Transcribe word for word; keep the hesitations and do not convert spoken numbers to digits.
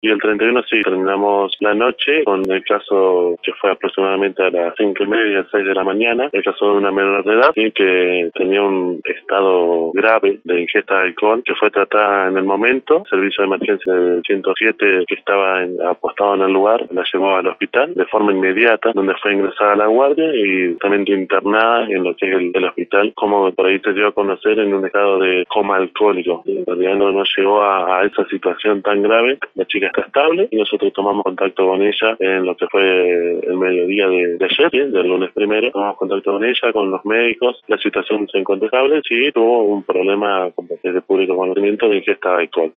Y el treinta y uno sí, terminamos la noche con el caso que fue aproximadamente a las cinco y media, seis de la mañana, el caso de una menor de edad y que tenía un estado grave de ingesta de alcohol que fue tratada en el momento. El servicio de emergencia del ciento siete que estaba en, apostado en el lugar la llevó al hospital de forma inmediata, donde fue ingresada a la guardia y también internada en lo que es el, el hospital, como por ahí se dio a conocer, en un estado de coma alcohólico. En realidad no, no llegó a, a esa situación tan grave. La chica está estable y nosotros tomamos contacto con ella en lo que fue el mediodía de, de ayer, ¿sí? Del lunes primero. Tomamos contacto con ella, con los médicos. La situación se encuentra estable. Sí, tuvo un problema, como es de público conocimiento, de ingesta de alcohol.